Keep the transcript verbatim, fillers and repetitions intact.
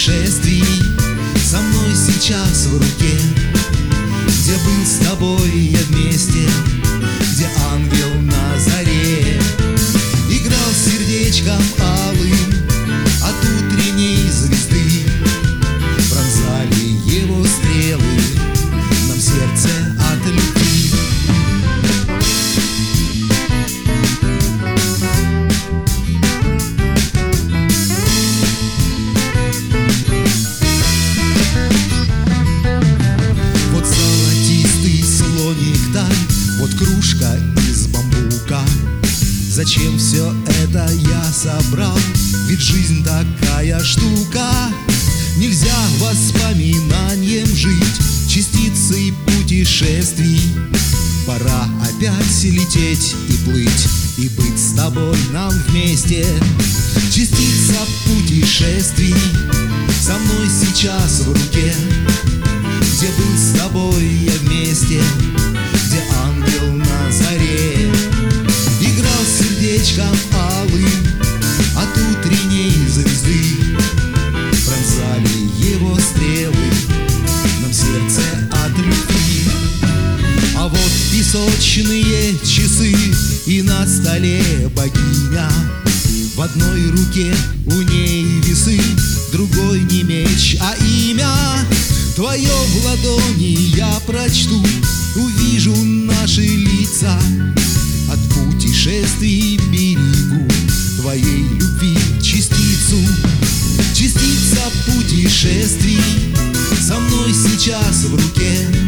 путешествий со мной сейчас в руке. Где был с тобой я вместе, где ангел на заре играл сердечком алым от утренней звезды. Пронзали его стрелы нам сердце от любви. Вот золотистый слоник тай, вот кружка из бамбука. Зачем все это я собрал? Ведь жизнь такая штука. Нельзя воспоминанием жить, частицей путешествий. Пора опять лететь и плыть, и быть с тобой нам вместе. Частица путешествий со мной сейчас в руке. Где был с тобой я вместе, где ангел на заре играл сердечком алым от утренней звезды. Пронзали его стрелы нам сердце от любви. А вот песочные часы и на столе богиня. В одной руке у ней весы, другой не меч, а имя. Твое в ладони я прочту, увижу наши лица. От путешествий берегу твоей любви частицу. Частица путешествий со мной сейчас в руке.